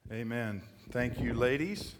Amen. Thank you, ladies.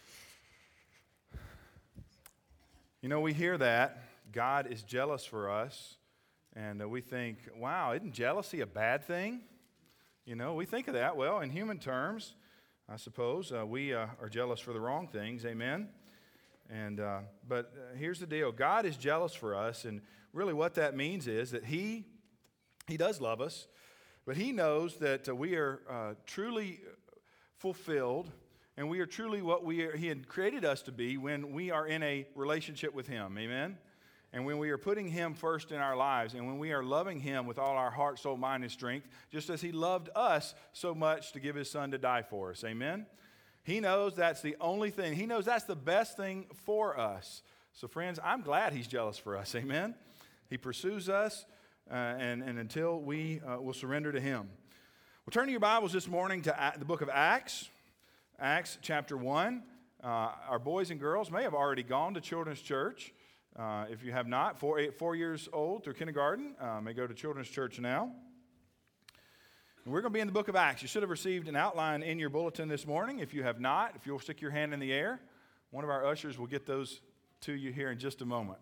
You know, we hear that God is jealous for us, and we think, wow, isn't jealousy a bad thing? You know, we think of that. Well, in human terms, I suppose we are jealous for the wrong things. Amen. But here's the deal: God is jealous for us, and really, what that means is that He does love us, but He knows that we are truly fulfilled, and we are truly what He had created us to be when we are in a relationship with Him. Amen? And when we are putting Him first in our lives, and when we are loving Him with all our heart, soul, mind, and strength, just as He loved us so much to give His Son to die for us. Amen? He knows that's the only thing. He knows that's the best thing for us. So friends, I'm glad He's jealous for us. Amen? He pursues us, and until we will surrender to Him. Well, turn to your Bibles this morning to the book of Acts, Acts chapter 1. Our boys and girls may have already gone to Children's Church. If you have not, 4 years old through kindergarten, may go to Children's Church now. And we're going to be in the book of Acts. You should have received an outline in your bulletin this morning. If you have not, if you'll stick your hand in the air, one of our ushers will get those to you here in just a moment.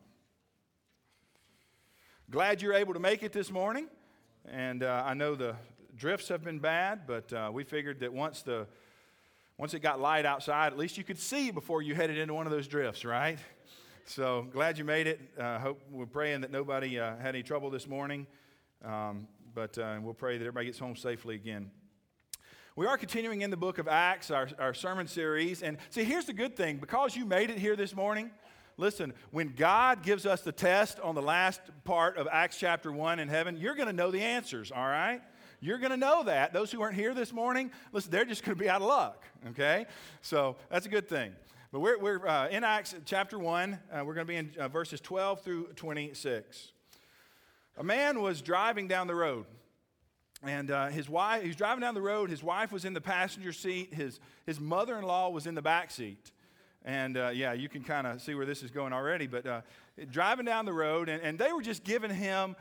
Glad you're able to make it this morning. And I know the drifts have been bad, but we figured that once it got light outside, at least you could see before you headed into one of those drifts, right? So glad you made it. We're praying that nobody had any trouble this morning, but we'll pray that everybody gets home safely again. We are continuing in the book of Acts, our sermon series. And see, here's the good thing. Because you made it here this morning, listen, when God gives us the test on the last part of Acts chapter 1 in heaven, you're going to know the answers, all right? You're going to know that. Those who aren't here this morning, listen, they're just going to be out of luck, okay? So that's a good thing. But we're in Acts chapter 1. We're going to be in verses 12 through 26. A man was driving down the road, and he was driving down the road. His wife was in the passenger seat. His mother-in-law was in the back seat. And, you can kind of see where this is going already. But driving down the road, and they were just giving him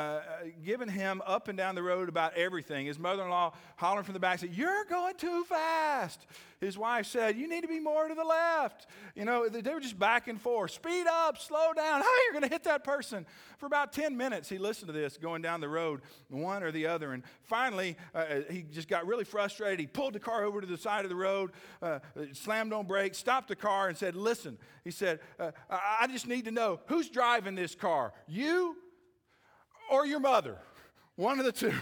up and down the road about everything. His mother-in-law hollering from the back said, "You're going too fast." His wife said, "You need to be more to the left." You know, they were just back and forth. Speed up, slow down. How are you going to hit that person? For about 10 minutes, he listened to this going down the road, one or the other. And finally, he just got really frustrated. He pulled the car over to the side of the road, slammed on brakes, stopped the car, and said, "Listen," he said, "I just need to know, who's driving this car? You or your mother? One of the two."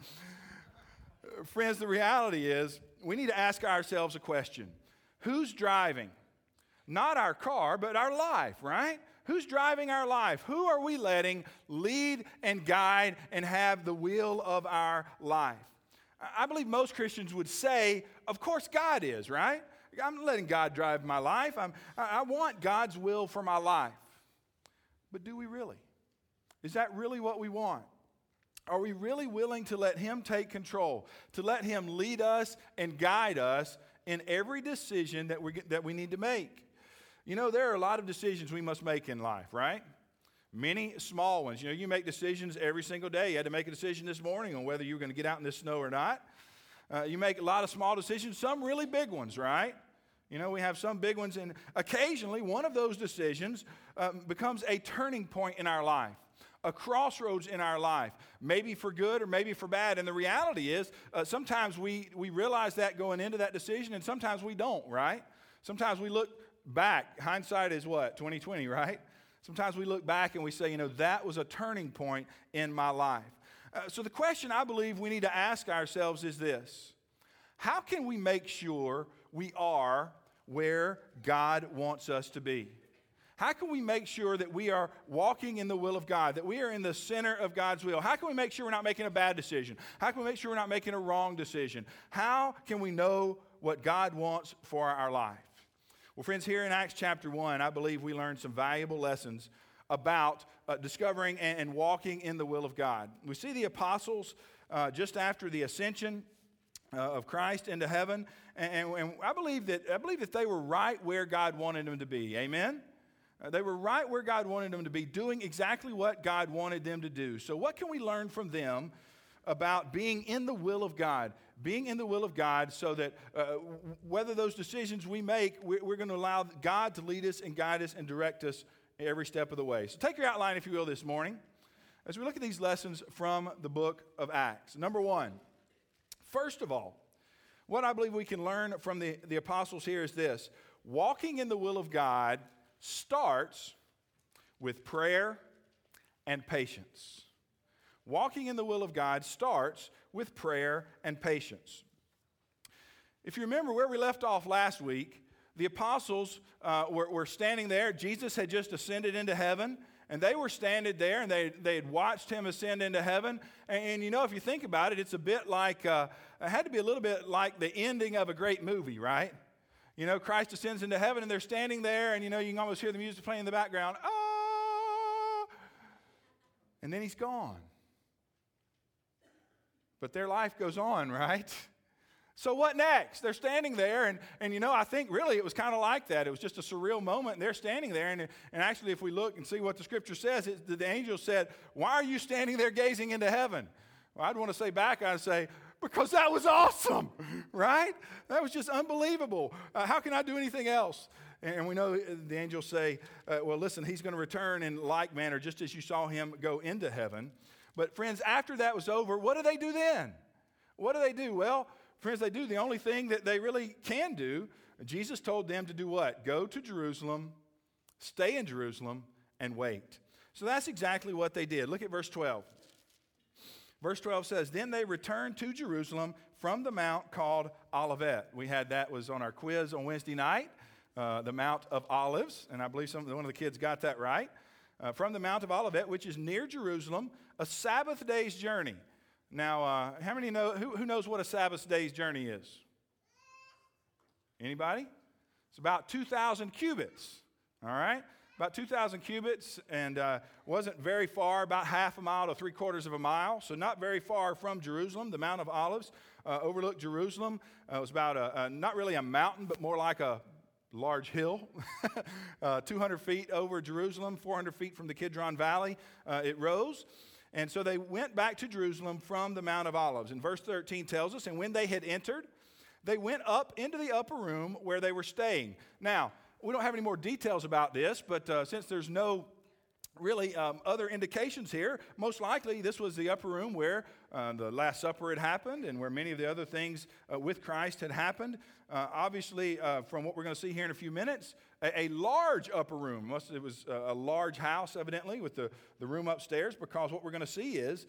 Friends, the reality is we need to ask ourselves a question. Who's driving? Not our car, but our life, right? Who's driving our life? Who are we letting lead and guide and have the wheel of our life? I believe most Christians would say, of course God is, right? I'm letting God drive my life. I want God's will for my life. But do we really? Is that really what we want? Are we really willing to let Him take control, to let Him lead us and guide us in every decision that we need to make? You know, there are a lot of decisions we must make in life, right? Many small ones. You know, you make decisions every single day. You had to make a decision this morning on whether you were going to get out in this snow or not. You make a lot of small decisions, some really big ones, right? You know, we have some big ones, and occasionally one of those decisions becomes a turning point in our life. A crossroads in our life, maybe for good or maybe for bad. And the reality is, sometimes we realize that going into that decision, and sometimes we don't, right? Sometimes we look back. Hindsight is what? 20/20, right? Sometimes we look back and we say, you know, that was a turning point in my life. So the question I believe we need to ask ourselves is this: how can we make sure we are where God wants us to be? How can we make sure that we are walking in the will of God, that we are in the center of God's will? How can we make sure we're not making a bad decision? How can we make sure we're not making a wrong decision? How can we know what God wants for our life? Well, friends, here in Acts chapter 1, I believe we learned some valuable lessons about discovering and walking in the will of God. We see the apostles just after the ascension of Christ into heaven, and I believe that they were right where God wanted them to be. Amen? They were right where God wanted them to be, doing exactly what God wanted them to do. So what can we learn from them about being in the will of God. Being in the will of God so that whether those decisions we make, we're going to allow God to lead us and guide us and direct us every step of the way. So take your outline, if you will, this morning as we look at these lessons from the book of Acts. Number one, first of all, what I believe we can learn from the apostles here is this. Walking in the will of God starts with prayer and patience. Walking in the will of God starts with prayer and patience. If you remember where we left off last week, the apostles were standing there. Jesus had just ascended into heaven, and they were standing there, and they had watched him ascend into heaven. And you know, if you think about it, it's a bit like, it had to be a little bit like the ending of a great movie, right? You know, Christ ascends into heaven, and they're standing there, and you know, you can almost hear the music playing in the background. Ah! And then he's gone. But their life goes on, right? So what next? They're standing there, and you know, I think really it was kind of like that. It was just a surreal moment, and they're standing there. And actually, if we look and see what the scripture says, the angel said, "Why are you standing there gazing into heaven?" Well, I'd want to say back, I'd say, because that was awesome, right? That was just unbelievable. How can I do anything else? And we know the angels say, well, listen, he's going to return in like manner, just as you saw him go into heaven. But friends, after that was over, what do they do then? What do they do? Well, friends, they do the only thing that they really can do. Jesus told them to do what? Go to Jerusalem, stay in Jerusalem, and wait. So that's exactly what they did. Look at verse 12. Verse 12 says, then they returned to Jerusalem from the mount called Olivet. We had that was on our quiz on Wednesday night, the Mount of Olives, and I believe one of the kids got that right. From the Mount of Olivet, which is near Jerusalem, a Sabbath day's journey. Now, how many know, who knows what a Sabbath day's journey is? Anybody? It's about 2,000 cubits, all right? About 2,000 cubits, and wasn't very far, about half a mile to 3/4 of a mile, so not very far from Jerusalem. The Mount of Olives overlooked Jerusalem. It was about not really a mountain, but more like a large hill, 200 feet over Jerusalem, 400 feet from the Kidron Valley. It rose. And so they went back to Jerusalem from the Mount of Olives. And verse 13 tells us, and when they had entered, they went up into the upper room where they were staying. Now, we don't have any more details about this, but since there's no really other indications here, most likely this was the upper room where the Last Supper had happened and where many of the other things with Christ had happened. Obviously, from what we're going to see here in a few minutes, a large upper room. It was a large house, evidently, with the room upstairs, because what we're going to see is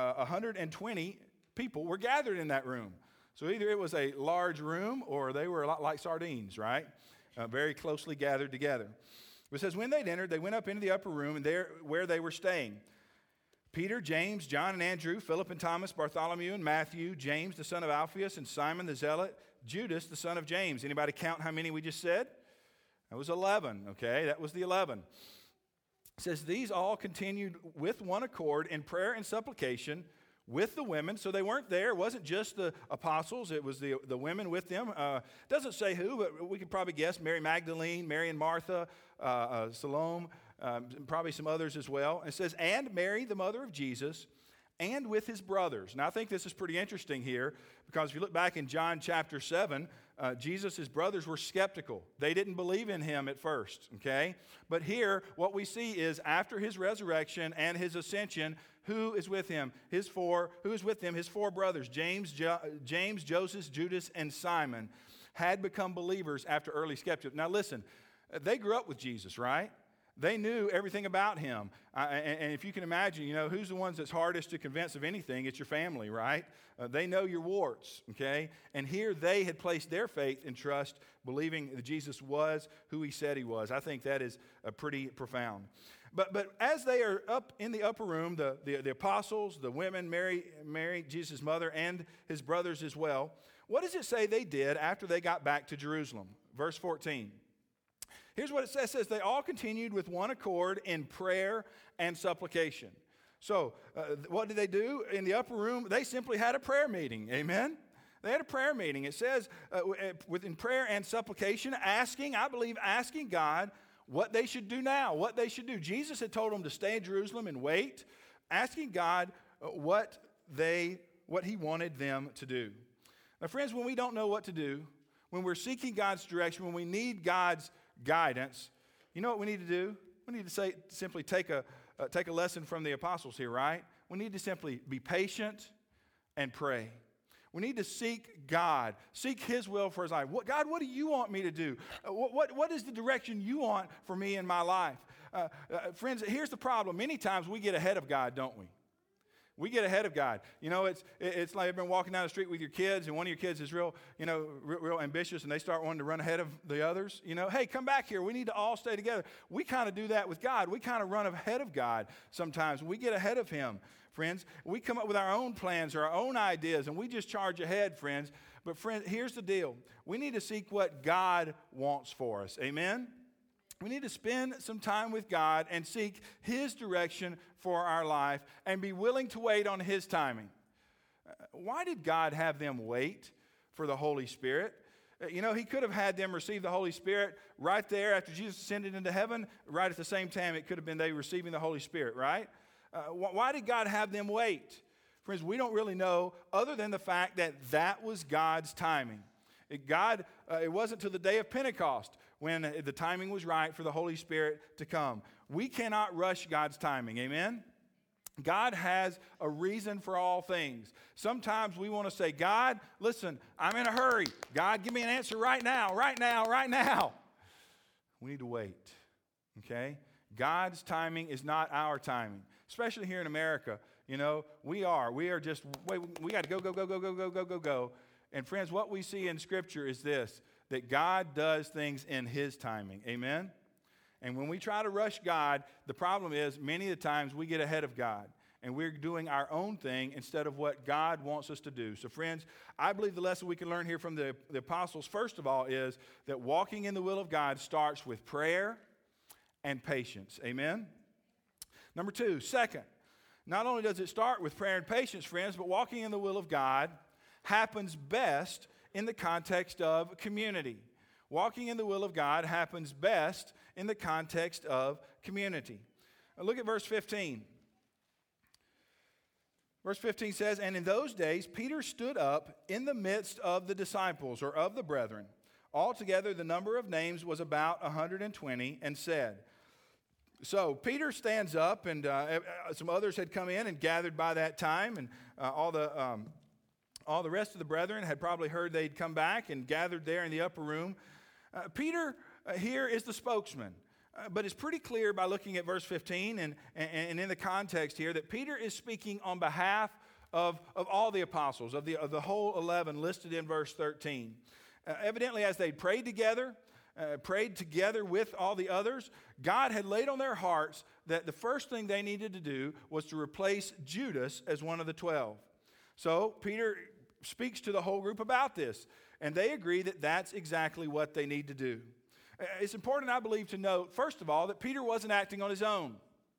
120 people were gathered in that room. So either it was a large room or they were a lot like sardines, right? Very closely gathered together. It says, when they'd entered, they went up into the upper room and there where they were staying. Peter, James, John, and Andrew, Philip and Thomas, Bartholomew and Matthew, James, the son of Alphaeus, and Simon the Zealot, Judas, the son of James. Anybody count how many we just said? That was 11, okay? That was the 11. It says, these all continued with one accord in prayer and supplication with the women. So they weren't there. It wasn't just the apostles. It was the women with them. Doesn't say who, but we could probably guess. Mary Magdalene, Mary and Martha, Salome, probably some others as well. It says, and Mary, the mother of Jesus, and with his brothers. Now, I think this is pretty interesting here, because if you look back in John chapter 7, Jesus' brothers were skeptical. They didn't believe in him at first, okay? But here, what we see is after his resurrection and his ascension, who is with him? His four brothers, James, Joseph, Judas, and Simon, had become believers after early skepticism. Now listen, they grew up with Jesus, right? They knew everything about him. And if you can imagine, you know, who's the ones that's hardest to convince of anything? It's your family, right? They know your warts, okay? And here they had placed their faith and trust, believing that Jesus was who he said he was. I think that is pretty profound. But as they are up in the upper room, the apostles, the women, Mary, Jesus' mother, and his brothers as well, what does it say they did after they got back to Jerusalem? Verse 14. Here's what it says. It says, they all continued with one accord in prayer and supplication. So what did they do in the upper room? They simply had a prayer meeting. Amen? They had a prayer meeting. It says within prayer and supplication, asking God what they should do now, what they should do. Jesus had told them to stay in Jerusalem and wait, asking God what they what he wanted them to do. Now, friends, when we don't know what to do, when we're seeking God's direction, when we need God's guidance, you know what we need to do? We need to simply take a lesson from the apostles here, right? We need to simply be patient and pray. We need to seek God, seek his will for his life. God, what do you want me to do? What is the direction you want for me in my life? Friends, here's the problem. Many times we get ahead of God, don't we? We get ahead of God. You know, it's like you've been walking down the street with your kids, and one of your kids is real ambitious, and they start wanting to run ahead of the others. You know, hey, come back here. We need to all stay together. We kind of do that with God. We kind of run ahead of God sometimes. We get ahead of him, friends. We come up with our own plans or our own ideas, and we just charge ahead, friends. But, friends, here's the deal. We need to seek what God wants for us. Amen? We need to spend some time with God and seek his direction for our life and be willing to wait on his timing. Why did God have them wait for the Holy Spirit? You know, he could have had them receive the Holy Spirit right there after Jesus ascended into heaven. Right at the same time, it could have been they receiving the Holy Spirit, right? Why did God have them wait? Friends, we don't really know other than the fact that was God's timing. It wasn't till the day of Pentecost when the timing was right for the Holy Spirit to come. We cannot rush God's timing, amen? God has a reason for all things. Sometimes we want to say, God, listen, I'm in a hurry. God, give me an answer right now, right now, right now. We need to wait, okay? God's timing is not our timing, especially here in America. You know, we are just, we got to go. And friends, what we see in Scripture is this, that God does things in his timing. Amen? And when we try to rush God, the problem is many of the times we get ahead of God. And we're doing our own thing instead of what God wants us to do. So friends, I believe the lesson we can learn here from the apostles, first of all, is that walking in the will of God starts with prayer and patience. Amen? Number two, second, not only does it start with prayer and patience, friends, but walking in the will of God happens best in the context of community. Walking in the will of God happens best in the context of community. Now look at verse 15. Verse 15 says, "And in those days Peter stood up in the midst of the disciples," or of the brethren. "Altogether the number of names was about 120, and said," So Peter stands up, and some others had come in and gathered by that time, and all the rest of the brethren had probably heard they'd come back and gathered there in the upper room. Peter here is the spokesman, but it's pretty clear by looking at verse 15 and in the context here that Peter is speaking on behalf of all the apostles, of the whole 11 listed in verse 13. Evidently, as they prayed together with all the others, God had laid on their hearts that the first thing they needed to do was to replace Judas as one of the 12. So Peter speaks to the whole group about this, and they agree that that's exactly what they need to do. It's important, I believe, to note, first of all, that Peter wasn't acting on his own.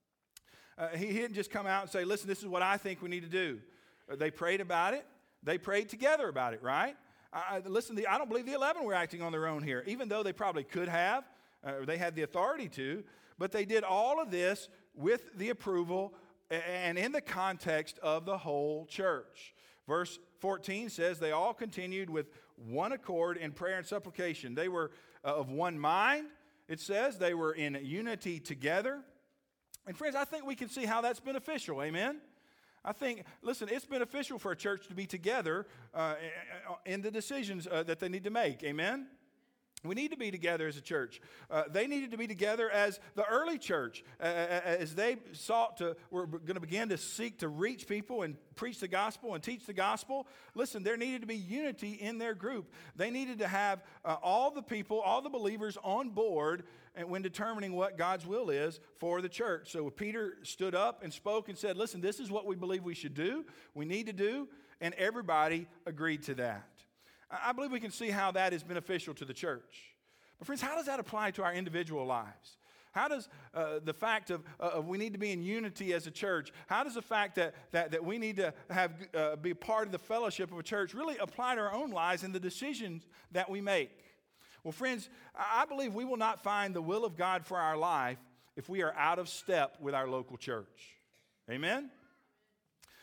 He didn't just come out and say, listen, this is what I think we need to do. They prayed about it. They prayed together about it, right? I don't believe the 11 were acting on their own here, even though they probably could have, or they had the authority to, but they did all of this with the approval and in the context of the whole church. Verse 14 says, they all continued with one accord in prayer and supplication. They were of one mind. It says they were in unity together. And friends, I think we can see how that's beneficial. Amen? I think, listen, it's beneficial for a church to be together in the decisions that they need to make. Amen? We need to be together as a church. They needed to be together as the early church, as they were going to begin to seek to reach people and preach the gospel and teach the gospel. Listen, there needed to be unity in their group. They needed to have all the people, all the believers on board when determining what God's will is for the church. So Peter stood up and spoke and said, listen, this is what we believe we should do, we need to do, and everybody agreed to that. I believe we can see how that is beneficial to the church. But friends, how does that apply to our individual lives? How does the fact of we need to be in unity as a church, how does the fact that we need to be part of the fellowship of a church really apply to our own lives and the decisions that we make? Well, friends, I believe we will not find the will of God for our life if we are out of step with our local church. Amen?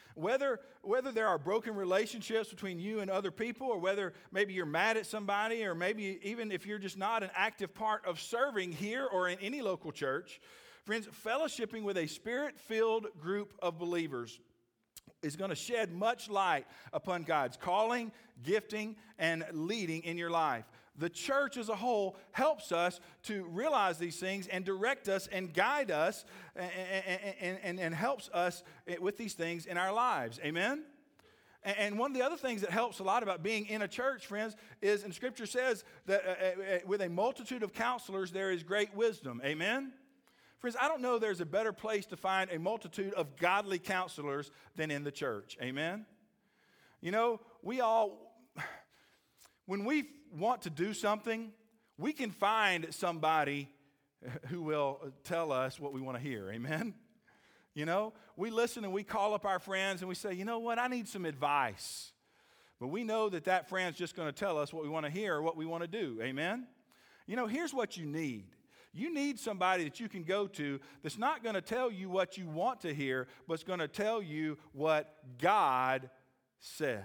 Whether there are broken relationships between you and other people, or whether maybe you're mad at somebody, or maybe even if you're just not an active part of serving here or in any local church, friends, fellowshipping with a Spirit-filled group of believers is going to shed much light upon God's calling, gifting, and leading in your life. The church as a whole helps us to realize these things and direct us and guide us and helps us with these things in our lives. Amen? And one of the other things that helps a lot about being in a church, friends, is, and Scripture says that with a multitude of counselors there is great wisdom. Amen? Friends, I don't know there's a better place to find a multitude of godly counselors than in the church. Amen? You know, when we want to do something, we can find somebody who will tell us what we want to hear. Amen? You know, we listen and we call up our friends and we say, you know what, I need some advice. But we know that friend's just going to tell us what we want to hear or what we want to do. Amen? You know, here's what you need. You need somebody that you can go to that's not going to tell you what you want to hear, but it's going to tell you what God says.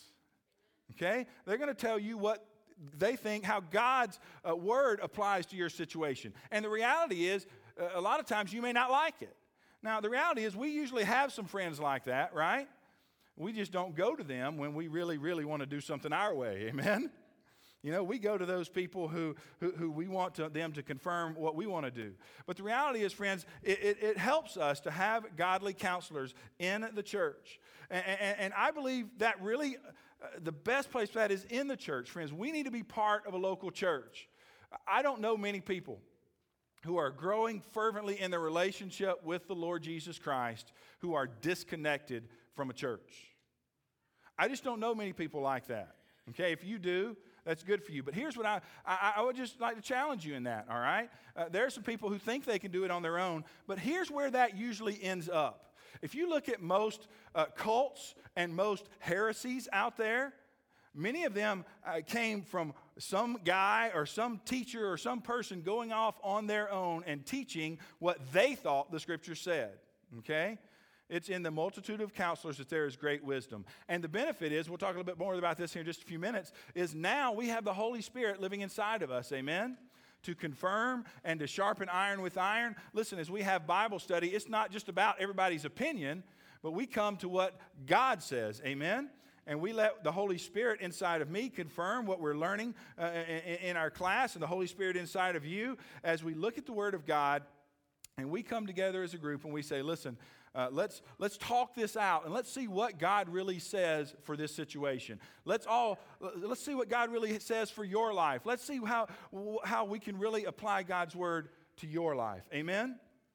Okay? They're going to tell you what they think, how God's word applies to your situation. And the reality is, a lot of times you may not like it. Now, the reality is we usually have some friends like that, right? We just don't go to them when we really, really want to do something our way. Amen? You know, we go to those people who we want them to confirm what we want to do. But the reality is, friends, it helps us to have godly counselors in the church. And I believe that really the best place for that is in the church, friends. We need to be part of a local church. I don't know many people who are growing fervently in their relationship with the Lord Jesus Christ who are disconnected from a church. I just don't know many people like that. Okay, if you do, that's good for you. But here's what I would just like to challenge you in that, all right? There are some people who think they can do it on their own, but here's where that usually ends up. If you look at most cults and most heresies out there, many of them came from some guy or some teacher or some person going off on their own and teaching what they thought the Scripture said, okay? It's in the multitude of counselors that there is great wisdom. And the benefit is, we'll talk a little bit more about this here in just a few minutes, is now we have the Holy Spirit living inside of us, amen? To confirm and to sharpen iron with iron. Listen, as we have Bible study, it's not just about everybody's opinion, but we come to what God says, amen? And we let the Holy Spirit inside of me confirm what we're learning in our class, and the Holy Spirit inside of you as we look at the Word of God, and we come together as a group and we say, listen, let's talk this out and let's see what God really says for this situation. Let's see what God really says for your life. Let's see how we can really apply God's word to your life. Amen?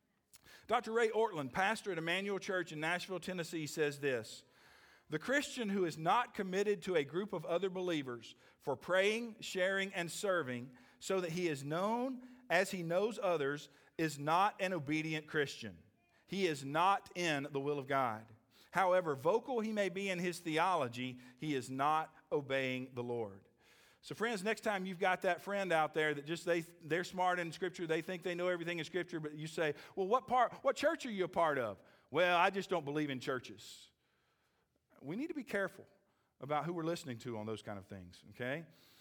Dr. Ray Ortlund, pastor at Emmanuel Church in Nashville, Tennessee, says this: the Christian who is not committed to a group of other believers for praying, sharing, and serving so that he is known as he knows others is not an obedient Christian. He is not in the will of God. However vocal he may be in his theology, he is not obeying the Lord. So friends, next time you've got that friend out there that just they're smart in Scripture, they think they know everything in Scripture, but you say, well, what church are you a part of? Well, I just don't believe in churches. We need to be careful about who we're listening to on those kind of things, okay?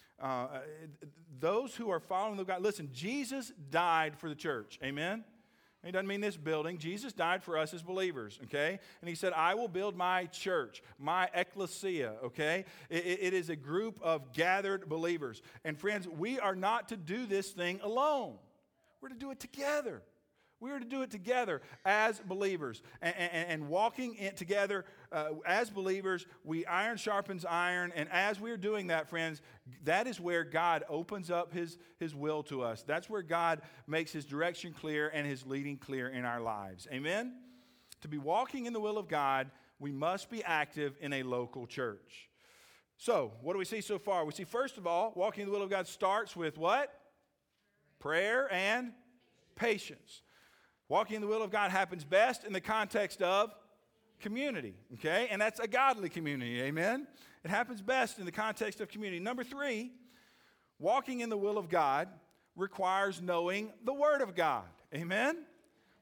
Those who are following the God, listen, Jesus died for the church, amen? He doesn't mean this building. Jesus died for us as believers, okay? And he said, I will build my church, my ecclesia, okay? It is a group of gathered believers. And friends, we are not to do this thing alone. We're to do it together. We are to do it together as believers. And walking together as believers, iron sharpens iron. And as we're doing that, friends, that is where God opens up his will to us. That's where God makes his direction clear and his leading clear in our lives. Amen? To be walking in the will of God, we must be active in a local church. So, what do we see so far? We see, first of all, walking in the will of God starts with what? Prayer and patience. Walking in the will of God happens best in the context of community, okay? And that's a godly community, amen? It happens best in the context of community. Number 3, walking in the will of God requires knowing the Word of God, amen?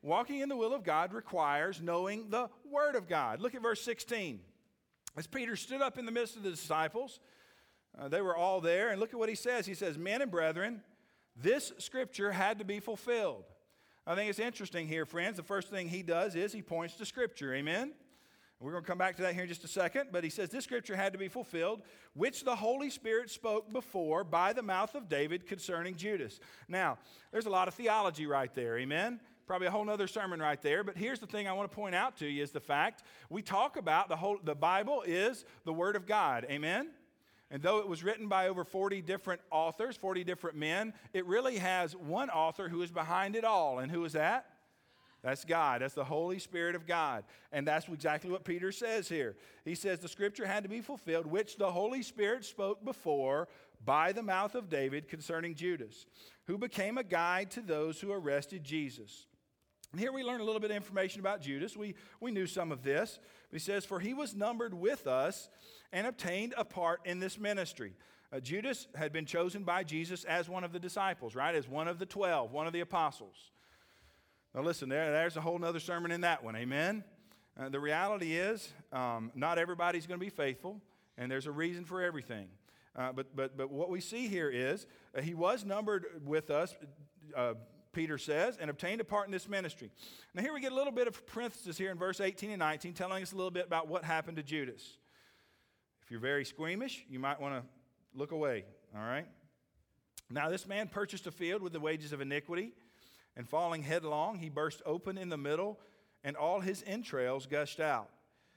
walking in the will of God requires knowing the Word of God. Look at verse 16. As Peter stood up in the midst of the disciples, they were all there, and look at what he says. He says, "Men and brethren, this scripture had to be fulfilled." I think it's interesting here, friends. The first thing he does is he points to Scripture. Amen? We're going to come back to that here in just a second. But he says this Scripture had to be fulfilled, which the Holy Spirit spoke before by the mouth of David concerning Judas. Now, there's a lot of theology right there. Amen? Probably a whole other sermon right there. But here's the thing I want to point out to you is the fact we talk about the Bible is the Word of God. Amen? And though it was written by over 40 different authors, 40 different men, it really has one author who is behind it all. And who is that? That's God. That's the Holy Spirit of God. And that's exactly what Peter says here. He says the Scripture had to be fulfilled, which the Holy Spirit spoke before by the mouth of David concerning Judas, who became a guide to those who arrested Jesus. And here we learn a little bit of information about Judas. We knew some of this. He says, "For he was numbered with us and obtained a part in this ministry." Judas had been chosen by Jesus as one of the disciples, right? As one of the 12, one of the apostles. Now listen, there's a whole other sermon in that one, amen? The reality is, not everybody's going to be faithful, and there's a reason for everything. But what we see here is, he was numbered with us, Peter says, and obtained a part in this ministry. Now here we get a little bit of parenthesis here in verse 18 and 19, telling us a little bit about what happened to Judas. If you're very squeamish, you might want to look away, all right? "Now this man purchased a field with the wages of iniquity, and falling headlong, he burst open in the middle, and all his entrails gushed out."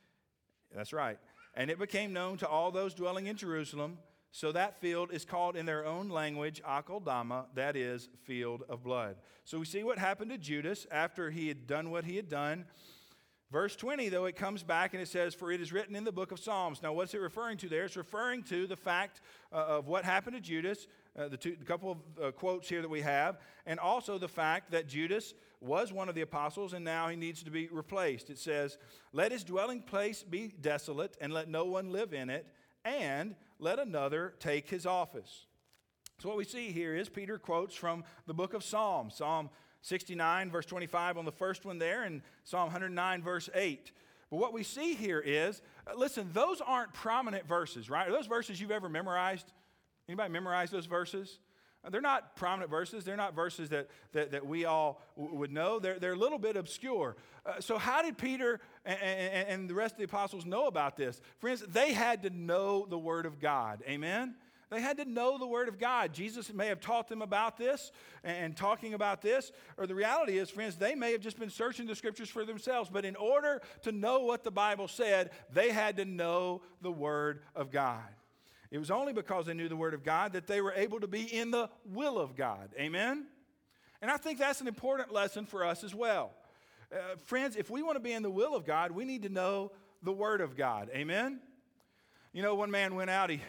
That's right. "And it became known to all those dwelling in Jerusalem, so that field is called in their own language Akeldama, that is, field of blood." So we see what happened to Judas after he had done what he had done. Verse 20, though, it comes back and it says, "For it is written in the book of Psalms." Now, what's it referring to there? It's referring to the fact of what happened to Judas, the couple of quotes here that we have, and also the fact that Judas was one of the apostles and now he needs to be replaced. It says, "Let his dwelling place be desolate, and let no one live in it, and let another take his office." So what we see here is Peter quotes from the book of Psalms. Psalm 69, verse 25 on the first one there, and Psalm 109, verse 8. But what we see here is, listen, those aren't prominent verses, right? Are those verses you've ever memorized? Anybody memorize those verses? They're not prominent verses. They're not verses that we all would know. They're a little bit obscure. So how did Peter and the rest of the apostles know about this? Friends, they had to know the Word of God. Amen? They had to know the Word of God. Jesus may have taught them about this and talking about this. Or the reality is, friends, they may have just been searching the Scriptures for themselves. But in order to know what the Bible said, they had to know the Word of God. It was only because they knew the Word of God that they were able to be in the will of God. Amen? And I think that's an important lesson for us as well. Friends, if we want to be in the will of God, we need to know the Word of God. Amen? You know, one man went out,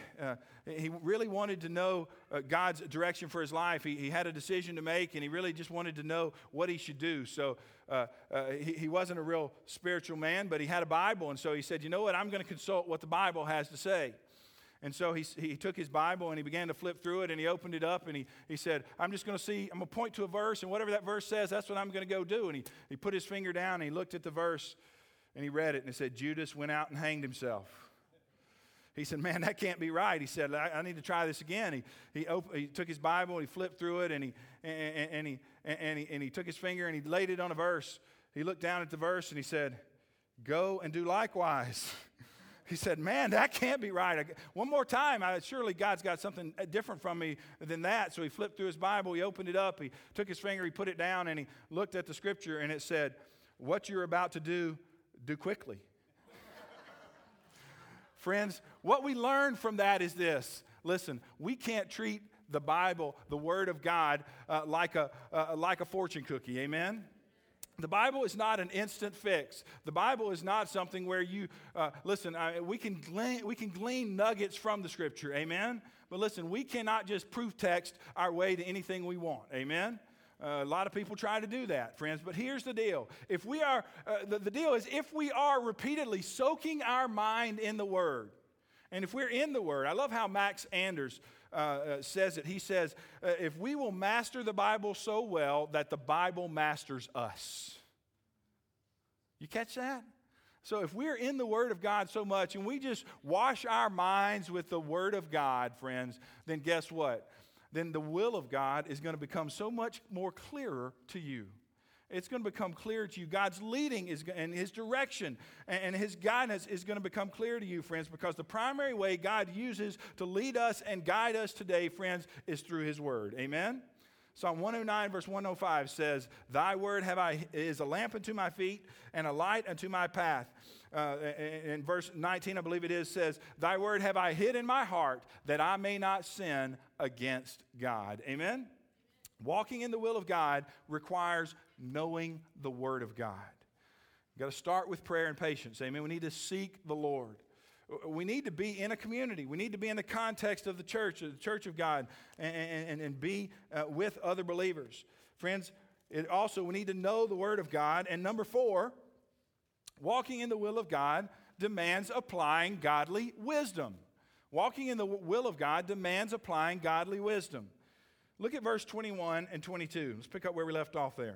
he really wanted to know God's direction for his life. He had a decision to make, and he really just wanted to know what he should do. So he wasn't a real spiritual man, but he had a Bible, and so he said, you know what, I'm going to consult what the Bible has to say. And so he took his Bible and he began to flip through it, and he opened it up, and he said, I'm going to point to a verse, and whatever that verse says, that's what I'm going to go do. And he put his finger down, and he looked at the verse, and he read it, and it said, Judas went out and hanged himself. He said, man, that can't be right. He said, I need to try this again. He took his Bible, and he flipped through it, and he took his finger, and he laid it on a verse. He looked down at the verse, and he said, go and do likewise. He said, man, that can't be right. One more time, surely God's got something different from me than that. So he flipped through his Bible, he opened it up, he took his finger, he put it down, and he looked at the scripture, and it said, what you're about to do quickly. Friends, what we learn from that is this. Listen, we can't treat the Bible, the Word of God, like a fortune cookie, amen? The Bible is not an instant fix. The Bible is not something where you, we can glean nuggets from the Scripture, amen? But listen, we cannot just proof text our way to anything we want, amen? A lot of people try to do that, friends, but here's the deal. If we are, the deal is if we are repeatedly soaking our mind in the Word, and if we're in the Word, I love how Max Anders says it. He says, if we will master the Bible so well that the Bible masters us. You catch that? So if we're in the Word of God so much and we just wash our minds with the Word of God, friends, then guess what? Then the will of God is going to become so much more clearer to you. It's going to become clear to you. God's leading and His direction and His guidance is going to become clear to you, friends, because the primary way God uses to lead us and guide us today, friends, is through His Word. Amen? Psalm 109, verse 105 says, Thy word is a lamp unto my feet and a light unto my path. In verse 19, I believe it is, says, Thy word have I hid in my heart that I may not sin against God. Amen? Walking in the will of God requires knowing the Word of God. You've got to start with prayer and patience. Amen? We need to seek the Lord. We need to be in a community. We need to be in the context of the church of God, and be with other believers. Friends, we need to know the Word of God. And number 4, walking in the will of God demands applying godly wisdom. Walking in the will of God demands applying godly wisdom. Look at verse 21 and 22. Let's pick up where we left off there.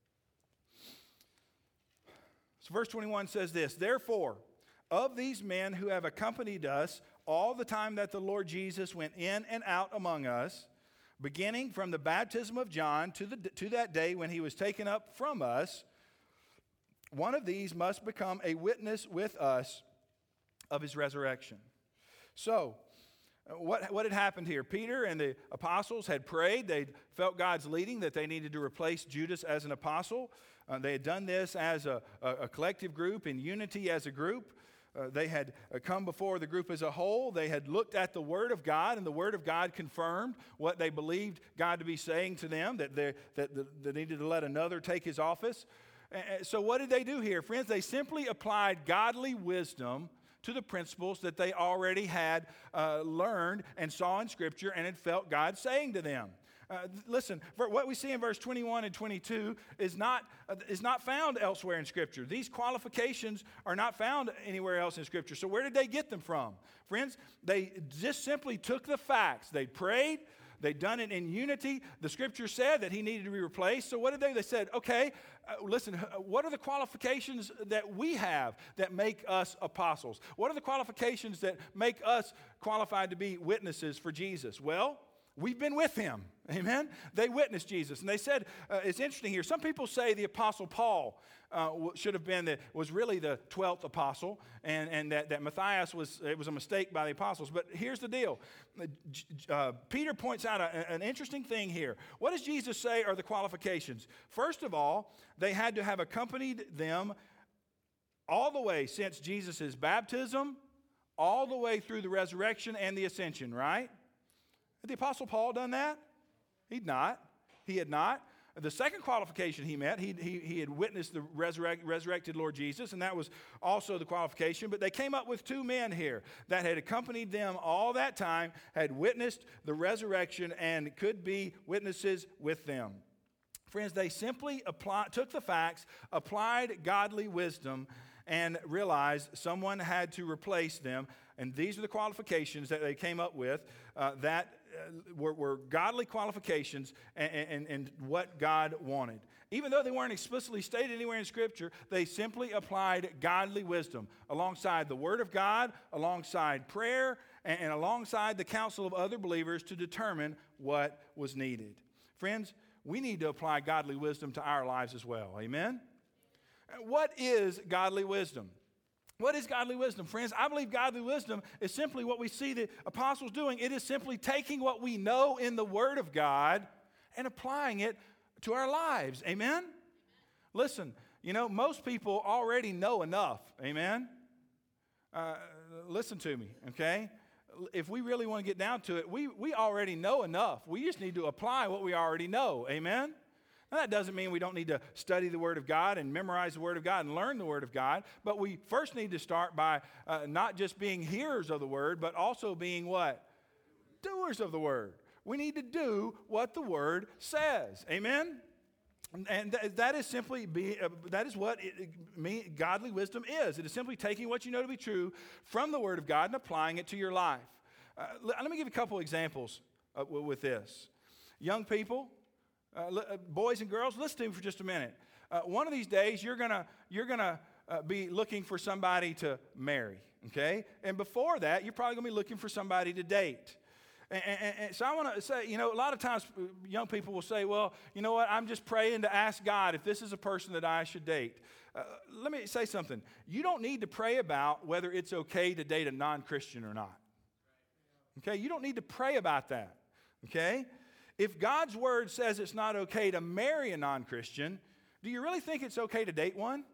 So verse 21 says this, Therefore, of these men who have accompanied us all the time that the Lord Jesus went in and out among us, beginning from the baptism of John to that day when he was taken up from us, one of these must become a witness with us of his resurrection. So, what had happened here? Peter and the apostles had prayed. They'd felt God's leading that they needed to replace Judas as an apostle. They had done this as a collective group, in unity as a group. They had come before the group as a whole. They had looked at the Word of God, and the Word of God confirmed what they believed God to be saying to them, that they needed to let another take his office. So what did they do here? Friends, they simply applied godly wisdom to the principles that they already had learned and saw in Scripture and had felt God saying to them. Listen, what we see in verse 21 and 22 is not found elsewhere in Scripture. These qualifications are not found anywhere else in Scripture. So where did they get them from? Friends, they just simply took the facts. They prayed. They'd done it in unity. The Scripture said that he needed to be replaced. So what did they? They said, okay, listen, what are the qualifications that we have that make us apostles? What are the qualifications that make us qualified to be witnesses for Jesus? Well, we've been with him. Amen? They witnessed Jesus. And they said, it's interesting here. Some people say the Apostle Paul was really the 12th apostle, and that Matthias was a mistake by the apostles. But here's the deal. Peter points out an interesting thing here. What does Jesus say are the qualifications? First of all, they had to have accompanied them all the way since Jesus' baptism, all the way through the resurrection and the ascension, right? Had the Apostle Paul done that? He had not. The second qualification he met, he had witnessed the resurrected Lord Jesus, and that was also the qualification. But they came up with 2 men here that had accompanied them all that time, had witnessed the resurrection, and could be witnesses with them. Friends, they simply took the facts, applied godly wisdom, and realized someone had to replace them. And these are the qualifications that they came up with that were godly qualifications and what God wanted. Even though they weren't explicitly stated anywhere in Scripture, they simply applied godly wisdom alongside the Word of God, alongside prayer, and alongside the counsel of other believers to determine what was needed. Friends, we need to apply godly wisdom to our lives as well. Amen? What is godly wisdom? What is godly wisdom? Friends, I believe godly wisdom is simply what we see the apostles doing. It is simply taking what we know in the Word of God and applying it to our lives. Amen? Listen, most people already know enough. Amen? Listen to me, okay? If we really want to get down to it, we already know enough. We just need to apply what we already know. Amen? Now, that doesn't mean we don't need to study the Word of God and memorize the Word of God and learn the Word of God, but we first need to start by not just being hearers of the Word, but also being what? Doers of the Word. We need to do what the Word says. Amen? And that is simply that is what godly wisdom is. It is simply taking what you know to be true from the Word of God and applying it to your life. Let me give you a couple examples with this. Young people, boys and girls, listen to me for just a minute. One of these days, you're gonna be looking for somebody to marry, okay? And before that, you're probably going to be looking for somebody to date. And so I want to say, a lot of times young people will say, well, you know what, I'm just praying to ask God if this is a person that I should date. Let me say something. You don't need to pray about whether it's okay to date a non-Christian or not. Okay? You don't need to pray about that. Okay? If God's word says it's not okay to marry a non-Christian, do you really think it's okay to date one?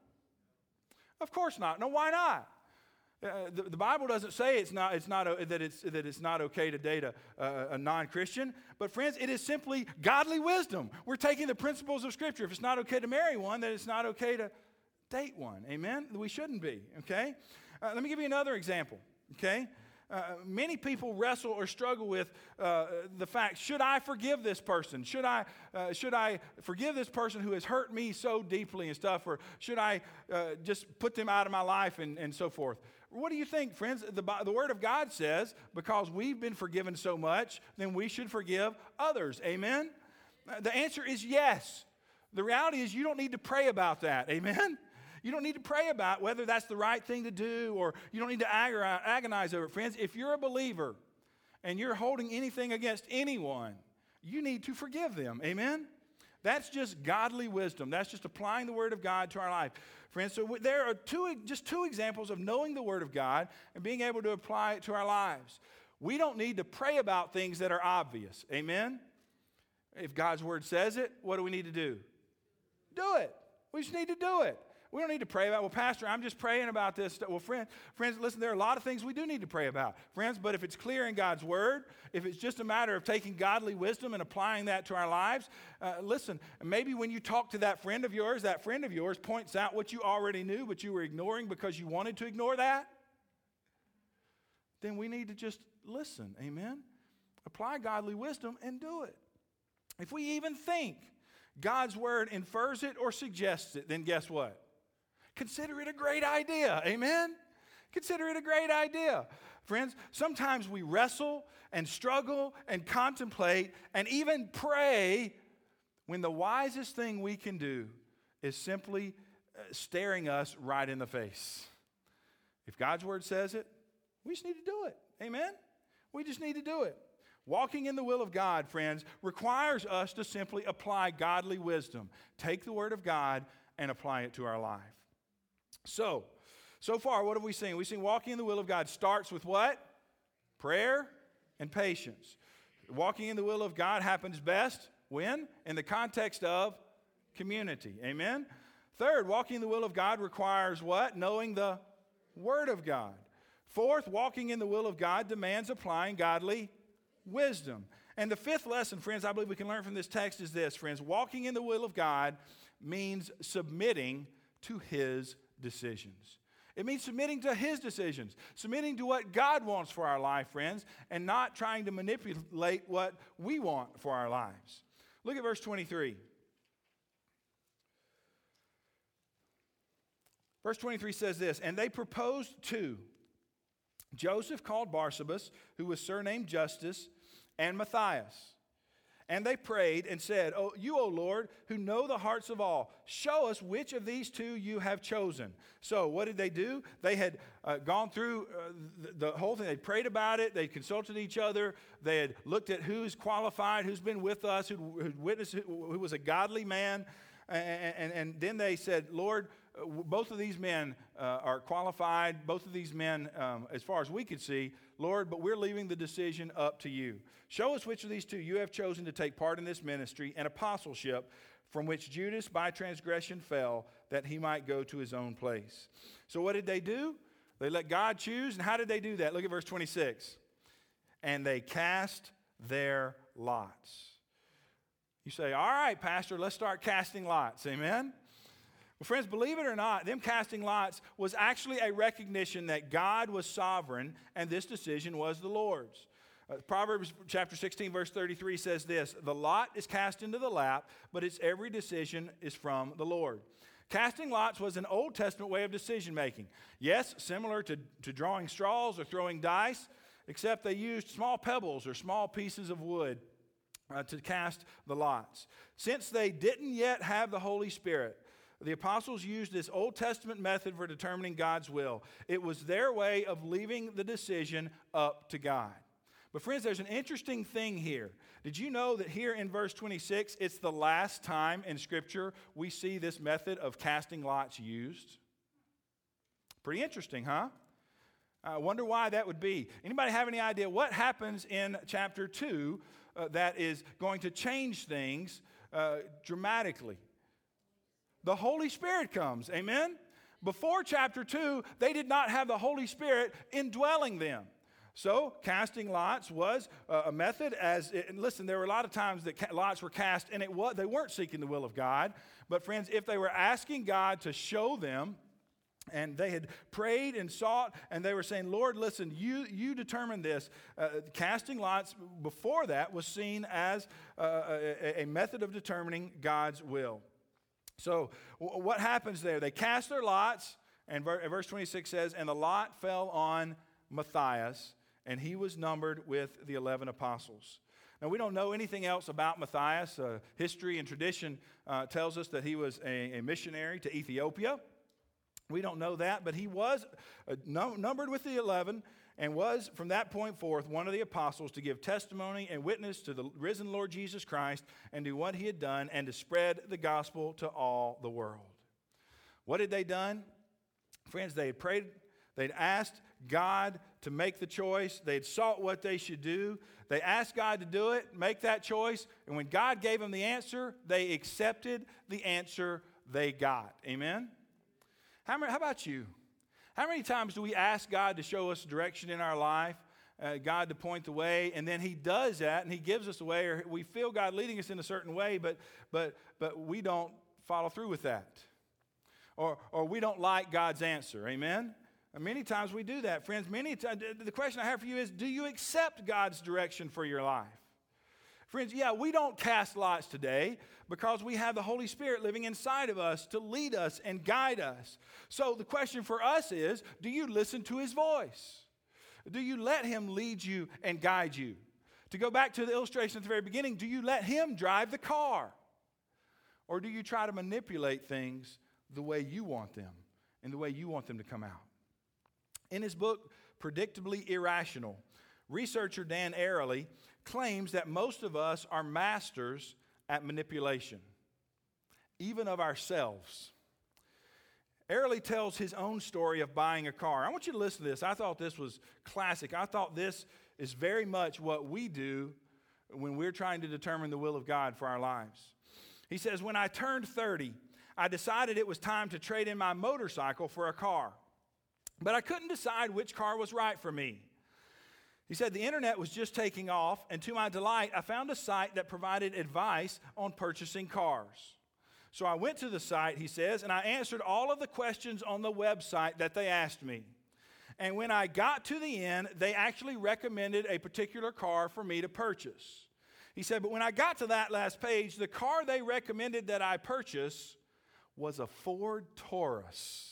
Of course not. No, why not? The Bible doesn't say that it's not okay to date a non-Christian. But friends, it is simply godly wisdom. We're taking the principles of Scripture. If it's not okay to marry one, then it's not okay to date one. Amen? We shouldn't be. Okay? Let me give you another example. Okay? Many people wrestle or struggle with the fact, should I forgive this person? Should I forgive this person who has hurt me so deeply and stuff? Or should I just put them out of my life and so forth? What do you think, friends? The Word of God says, because we've been forgiven so much, then we should forgive others. Amen? The answer is yes. The reality is you don't need to pray about that. Amen? You don't need to pray about whether that's the right thing to do, or you don't need to agonize over it. Friends, if you're a believer and you're holding anything against anyone, you need to forgive them. Amen? That's just godly wisdom. That's just applying the Word of God to our life. Friends, so there are just two examples of knowing the Word of God and being able to apply it to our lives. We don't need to pray about things that are obvious. Amen? If God's Word says it, what do we need to do? Do it. We just need to do it. We don't need to pray about, well, Pastor, I'm just praying about this. Well, friends, listen, there are a lot of things we do need to pray about. Friends, but if it's clear in God's Word, if it's just a matter of taking godly wisdom and applying that to our lives, listen, maybe when you talk to that friend of yours points out what you already knew, but you were ignoring because you wanted to ignore that, then we need to just listen, amen? Apply godly wisdom and do it. If we even think God's Word infers it or suggests it, then guess what? Consider it a great idea. Amen? Consider it a great idea. Friends, sometimes we wrestle and struggle and contemplate and even pray when the wisest thing we can do is simply staring us right in the face. If God's Word says it, we just need to do it. Amen? We just need to do it. Walking in the will of God, friends, requires us to simply apply godly wisdom. Take the Word of God and apply it to our life. So far, what have we seen? We've seen walking in the will of God starts with what? Prayer and patience. Walking in the will of God happens best when? In the context of community. Amen? Third, walking in the will of God requires what? Knowing the Word of God. Fourth, walking in the will of God demands applying godly wisdom. And the fifth lesson, friends, I believe we can learn from this text is this, friends. Walking in the will of God means submitting to His decisions. It means submitting to His decisions, submitting to what God wants for our life, friends, and not trying to manipulate what we want for our lives. Look at verse 23. Verse 23 says this, and they proposed two, Joseph called Barsabas, who was surnamed Justus, and Matthias. And they prayed and said, O Lord, who know the hearts of all, show us which of these two you have chosen. So what did they do? They had gone through the whole thing. They prayed about it. They consulted each other. They had looked at who's qualified, who's been with us, who witnessed, who was a godly man. And then they said, Lord, both of these men are qualified. Both of these men, as far as we could see, Lord, but we're leaving the decision up to you. Show us which of these two you have chosen to take part in this ministry and apostleship, from which Judas by transgression fell, that he might go to his own place. So what did they do? They let God choose. And how did they do that? Look at verse 26. And they cast their lots. You say, all right, Pastor, let's start casting lots. Amen? Well, friends, believe it or not, them casting lots was actually a recognition that God was sovereign and this decision was the Lord's. Proverbs chapter 16, verse 33 says this, the lot is cast into the lap, but its every decision is from the Lord. Casting lots was an Old Testament way of decision making. Yes, similar to drawing straws or throwing dice, except they used small pebbles or small pieces of wood to cast the lots. Since they didn't yet have the Holy Spirit, The apostles used this Old Testament method for determining God's will. It was their way of leaving the decision up to God. But friends, there's an interesting thing here. Did you know that here in verse 26, it's the last time in Scripture we see this method of casting lots used? Pretty interesting, huh? I wonder why that would be. Anybody have any idea what happens in chapter 2 that is going to change things dramatically? The Holy Spirit comes, amen? Before chapter 2, they did not have the Holy Spirit indwelling them. So casting lots was a method. Listen, there were a lot of times that lots were cast, and they weren't seeking the will of God. But friends, if they were asking God to show them, and they had prayed and sought, and they were saying, Lord, listen, you determine this. Casting lots before that was seen as a method of determining God's will. So what happens there? They cast their lots, and verse 26 says, and the lot fell on Matthias, and he was numbered with the 11 apostles. Now, we don't know anything else about Matthias. History and tradition tells us that he was a missionary to Ethiopia. We don't know that, but he was numbered with the 11 and was, from that point forth, one of the apostles to give testimony and witness to the risen Lord Jesus Christ and do what he had done and to spread the gospel to all the world. What had they done? Friends, they had prayed. They'd asked God to make the choice. They'd sought what they should do. They asked God to do it, make that choice. And when God gave them the answer, they accepted the answer they got. Amen? How about you? How many times do we ask God to show us direction in our life, God to point the way, and then he does that, and he gives us the way, or we feel God leading us in a certain way, but we don't follow through with that. Or we don't like God's answer. Amen? And many times we do that, friends. The question I have for you is, do you accept God's direction for your life? Friends, yeah, we don't cast lots today because we have the Holy Spirit living inside of us to lead us and guide us. So the question for us is, do you listen to his voice? Do you let him lead you and guide you? To go back to the illustration at the very beginning, do you let him drive the car? Or do you try to manipulate things the way you want them and the way you want them to come out? In his book, Predictably Irrational, researcher Dan Ariely claims that most of us are masters at manipulation, even of ourselves. Ariely tells his own story of buying a car. I want you to listen to this. I thought this was classic. I thought this is very much what we do when we're trying to determine the will of God for our lives. He says, when I turned 30, I decided it was time to trade in my motorcycle for a car. But I couldn't decide which car was right for me. He said the internet was just taking off, and to my delight, I found a site that provided advice on purchasing cars. So I went to the site, he says, and I answered all of the questions on the website that they asked me. And when I got to the end, they actually recommended a particular car for me to purchase. He said, but when I got to that last page, the car they recommended that I purchase was a Ford Taurus.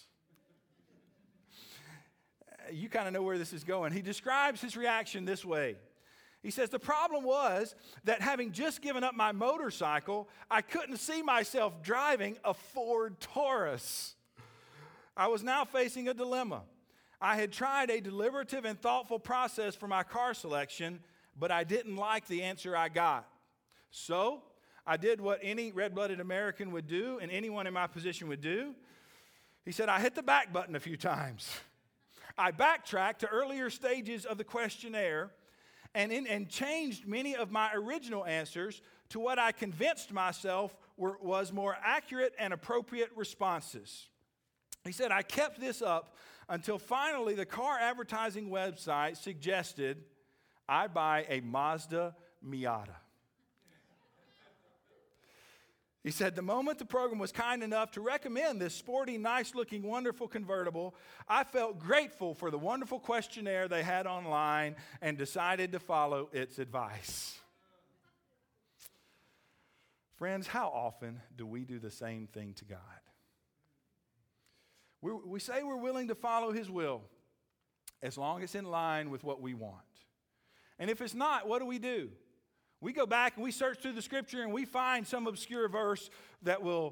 You kind of know where this is going. He describes his reaction this way. He says, the problem was that having just given up my motorcycle, I couldn't see myself driving a Ford Taurus. I was now facing a dilemma. I had tried a deliberative and thoughtful process for my car selection, but I didn't like the answer I got. So I did what any red-blooded American would do and anyone in my position would do. He said, I hit the back button a few times. I backtracked to earlier stages of the questionnaire and changed many of my original answers to what I convinced myself was more accurate and appropriate responses. He said, I kept this up until finally the car advertising website suggested I buy a Mazda Miata. He said, the moment the program was kind enough to recommend this sporty, nice-looking, wonderful convertible, I felt grateful for the wonderful questionnaire they had online and decided to follow its advice. Friends, how often do we do the same thing to God? We say we're willing to follow his will as long as it's in line with what we want. And if it's not, what do? We go back and we search through the scripture and we find some obscure verse that will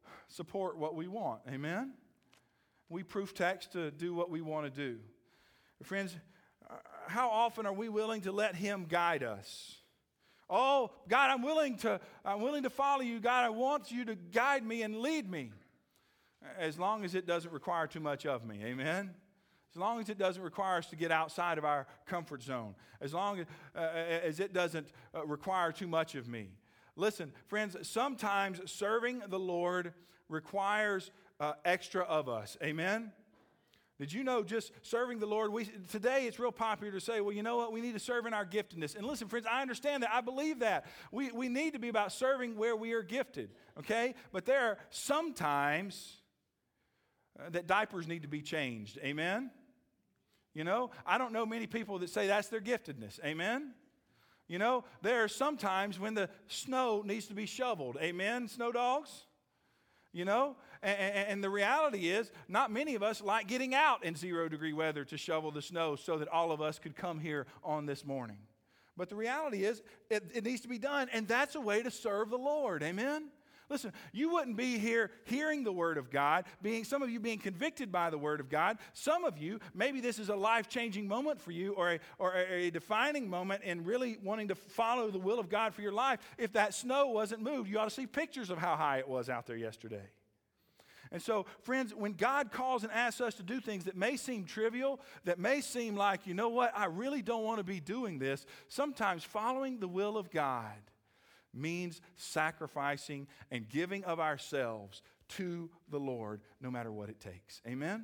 support what we want. Amen? We proof text to do what we want to do. Friends, how often are we willing to let Him guide us? Oh, God, I'm willing to follow you. God, I want you to guide me and lead me. As long as it doesn't require too much of me. Amen? As long as it doesn't require us to get outside of our comfort zone. As long as it doesn't require too much of me. Listen, friends, sometimes serving the Lord requires extra of us. Amen? Did you know just serving the Lord, today it's real popular to say, well, you know what, we need to serve in our giftedness. And listen, friends, I understand that. I believe that. We need to be about serving where we are gifted, okay? But there are sometimes that diapers need to be changed. Amen? You know, I don't know many people that say that's their giftedness. Amen? You know, there are some times when the snow needs to be shoveled. Amen, snow dogs? You know, and the reality is not many of us like getting out in 0-degree weather to shovel the snow so that all of us could come here on this morning. But the reality is it needs to be done, and that's a way to serve the Lord. Amen? Listen, you wouldn't be here hearing the Word of God, some of you being convicted by the Word of God. Some of you, maybe this is a life-changing moment for you or a defining moment in really wanting to follow the will of God for your life. If that snow wasn't moved, you ought to see pictures of how high it was out there yesterday. And so, friends, when God calls and asks us to do things that may seem trivial, that may seem like, you know what, I really don't want to be doing this, sometimes following the will of God means sacrificing and giving of ourselves to the Lord no matter what it takes. Amen?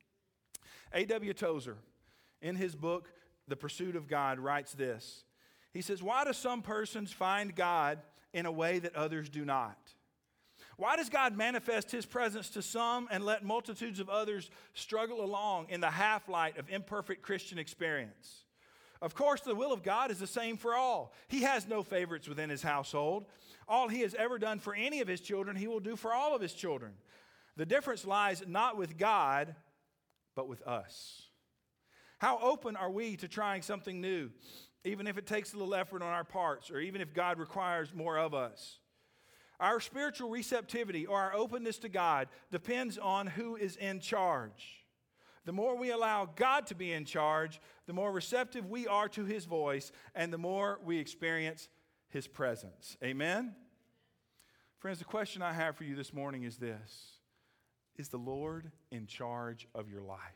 A.W. Tozer, in his book, The Pursuit of God, writes this. He says, why do some persons find God in a way that others do not? Why does God manifest His presence to some and let multitudes of others struggle along in the half-light of imperfect Christian experience? Of course, the will of God is the same for all. He has no favorites within His household. All He has ever done for any of His children, He will do for all of His children. The difference lies not with God, but with us. How open are we to trying something new, even if it takes a little effort on our parts, or even if God requires more of us? Our spiritual receptivity or our openness to God depends on who is in charge. The more we allow God to be in charge, the more receptive we are to His voice, and the more we experience His presence. Amen? Friends, the question I have for you this morning is this. Is the Lord in charge of your life?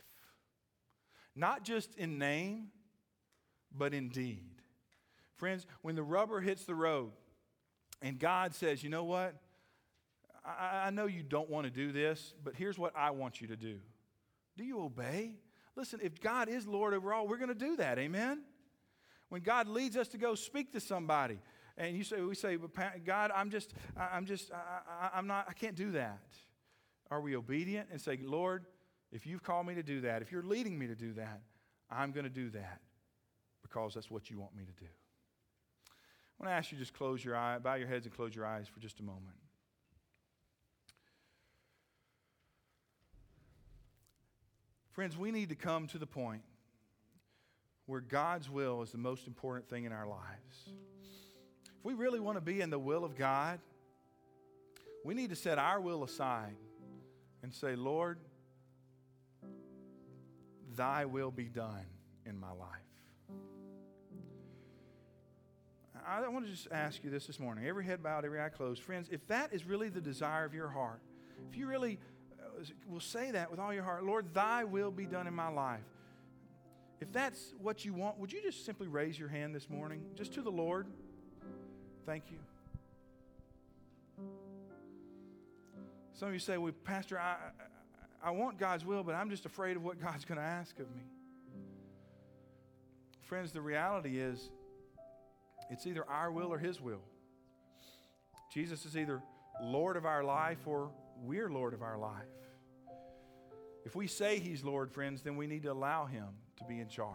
Not just in name, but in deed. Friends, when the rubber hits the road and God says, you know what? I know you don't want to do this, but here's what I want you to do. Do you obey? Listen, if God is Lord over all, we're going to do that. Amen? When God leads us to go speak to somebody, and we say, God, I can't do that. Are we obedient and say, Lord, if you've called me to do that, if you're leading me to do that, I'm going to do that because that's what you want me to do. I want to ask you just bow your heads and close your eyes for just a moment. Friends, we need to come to the point where God's will is the most important thing in our lives. If we really want to be in the will of God, we need to set our will aside and say, Lord, thy will be done in my life. I want to just ask you this morning. Every head bowed, every eye closed. Friends, if that is really the desire of your heart, if you really will say that with all your heart, Lord, thy will be done in my life. If that's what you want, would you just simply raise your hand this morning, just to the Lord? Thank you. Some of you say, well, Pastor, I want God's will, but I'm just afraid of what God's going to ask of me. Friends, the reality is, it's either our will or His will. Jesus is either Lord of our life or we're Lord of our life. If we say He's Lord, friends, then we need to allow Him to be in charge.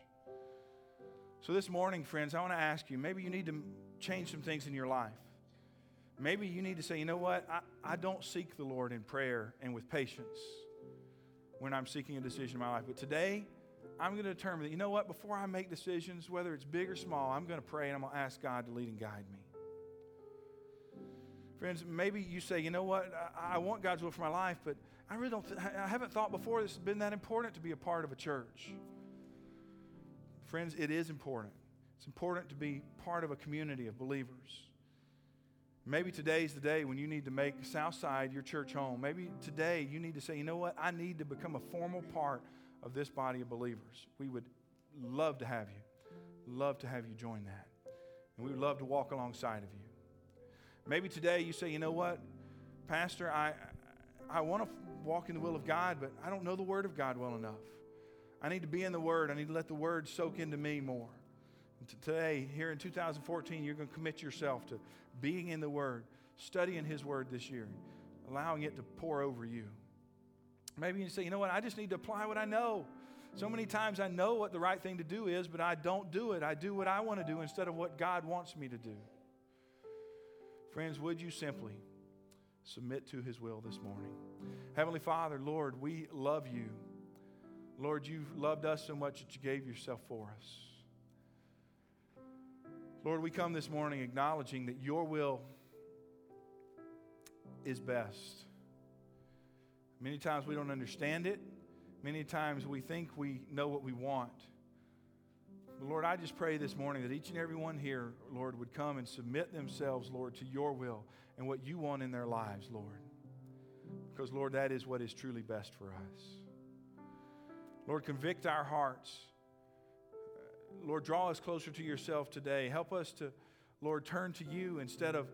So this morning, friends, I want to ask you, maybe you need to change some things in your life. Maybe you need to say, you know what, I don't seek the Lord in prayer and with patience when I'm seeking a decision in my life. But today, I'm going to determine that, you know what, before I make decisions, whether it's big or small, I'm going to pray and I'm going to ask God to lead and guide me. Friends, maybe you say, you know what, I want God's will for my life, but I really don't, I haven't thought before this has been that important to be a part of a church. Friends, it is important. It's important to be part of a community of believers. Maybe today's the day when you need to make Southside your church home. Maybe today you need to say, you know what, I need to become a formal part of this body of believers. We would love to have you join that. And we would love to walk alongside of you. Maybe today you say, you know what, Pastor, I want to walk in the will of God, but I don't know the Word of God well enough. I need to be in the Word. I need to let the Word soak into me more. And today, here in 2014, you're going to commit yourself to being in the Word, studying His Word this year, allowing it to pour over you. Maybe you say, you know what, I just need to apply what I know. So many times I know what the right thing to do is, but I don't do it. I do what I want to do instead of what God wants me to do. Friends, would you simply submit to His will this morning? Heavenly Father, Lord, we love you. Lord, you've loved us so much that you gave yourself for us. Lord, we come this morning acknowledging that your will is best. Many times we don't understand it. Many times we think we know what we want. But Lord, I just pray this morning that each and every one here, Lord, would come and submit themselves, Lord, to your will and what you want in their lives, Lord. Because, Lord, that is what is truly best for us. Lord, convict our hearts. Lord, draw us closer to yourself today. Help us to, Lord, turn to you instead of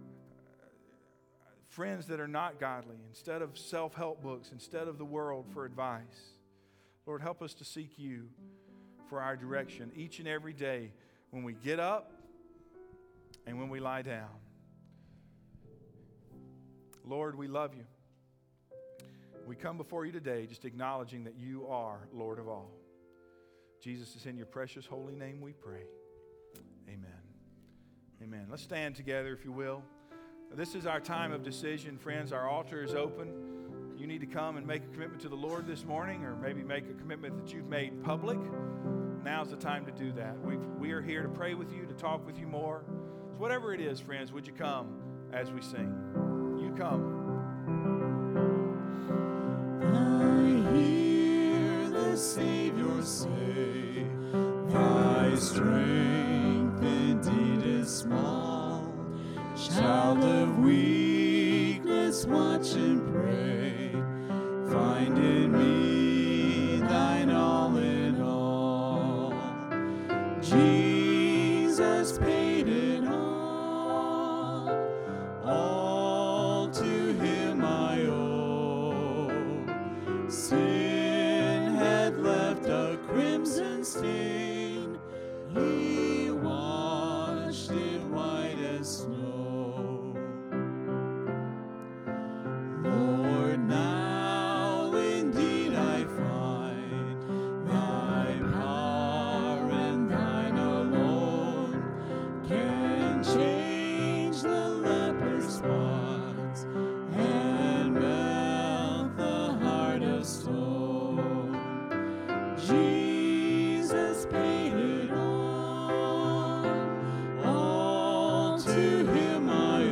friends that are not godly, instead of self-help books, instead of the world for advice. Lord, help us to seek you for our direction each and every day when we get up and when we lie down. Lord, we love you. We come before you today just acknowledging that you are Lord of all. Jesus, it's in your precious holy name we pray. Amen. Amen. Let's stand together, if you will. This is our time of decision, friends. Our altar is open. You need to come and make a commitment to the Lord this morning, or maybe make a commitment that you've made public. Now's the time to do that. We are here to pray with you, to talk with you more. So whatever it is, friends, would you come as we sing? You come. I hear the Savior say, thy strength indeed is small. Child of weakness, watch and pray. Find in me thine all in all. Jesus paid it all. All to him I owe. Sin had left a crimson stain. He washed it white as snow. Lord, now indeed I find thy power and thine alone can change the leper's spots and melt the heart of stone. Jesus paid it all to him I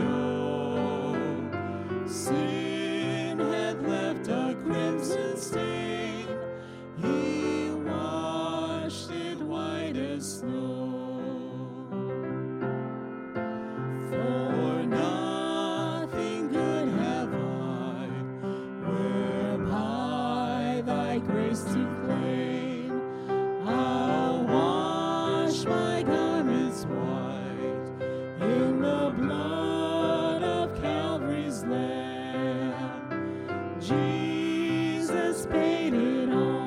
owe. Sin had left a crimson stain, he washed it white as snow. For nothing good have I, whereby thy grace to claim. I'll wash my garments white in the blood of Calvary's Lamb. Jesus paid it